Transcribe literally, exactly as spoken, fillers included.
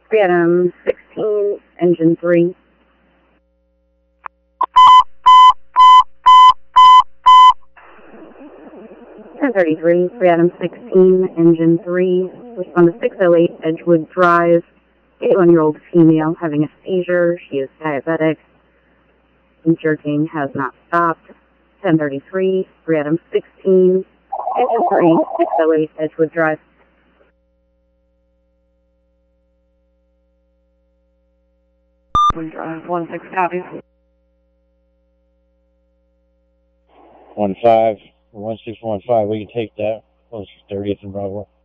Phantom sixteen, engine three. ten thirty-three, Phantom sixteen, engine three. Respond to six oh eight, Edgewood Drive. eighty-one-year-old female having a seizure. She is diabetic. Jerking has not stopped. ten thirty-three, Phantom sixteen, engine three, six oh eight, Edgewood Drive. Drive, one six, copy. One five, one six one five. We can take that. Close to thirtieth and Broadway.